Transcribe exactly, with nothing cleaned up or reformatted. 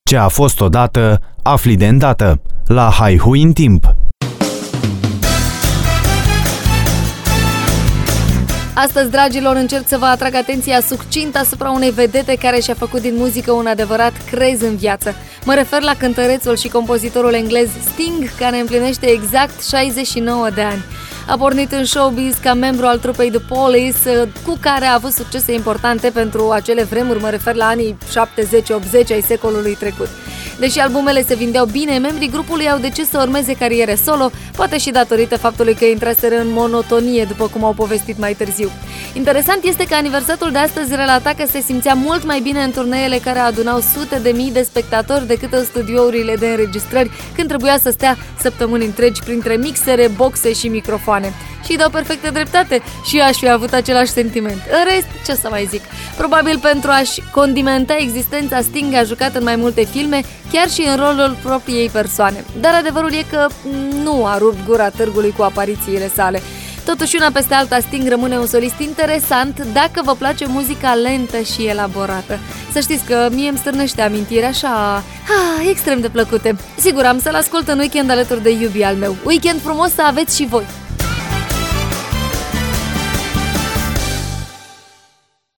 Ce a fost odată, afli de îndată, la Haihui în timp. Astăzi, dragilor, încerc să vă atrag atenția succint asupra unei vedete care și-a făcut din muzică un adevărat crez în viață. Mă refer la cântărețul și compozitorul englez Sting, care împlinește exact șaizeci și nouă de ani. A pornit în showbiz ca membru al trupei The Police, cu care a avut succese importante pentru acele vremuri, mă refer la anii șaptezeci optzeci ai secolului trecut. Deși albumele se vindeau bine, membrii grupului au decis să urmeze cariere solo, poate și datorită faptului că intraseră în monotonie, după cum au povestit mai târziu. Interesant este că aniversatul de astăzi relata că se simțea mult mai bine în turneele care adunau sute de mii de spectatori decât în studiourile de înregistrări, când trebuia să stea săptămâni întregi printre mixere, boxe și microfoane. Și îi dau perfectă dreptate, și eu aș fi avut același sentiment. În rest, ce să mai zic? Probabil pentru a-și condimenta existența, Sting a jucat în mai multe filme, chiar și în rolul propriei persoane. Dar adevărul e că nu a rupt gura târgului cu aparițiile sale. Totuși, una peste alta, Sting rămâne un solist interesant dacă vă place muzica lentă și elaborată. Să știți că mie îmi stârnește amintiri așa ah, extrem de plăcute. Sigur, am să-l ascult în weekend alături de iubii al meu. Weekend frumos să aveți și voi!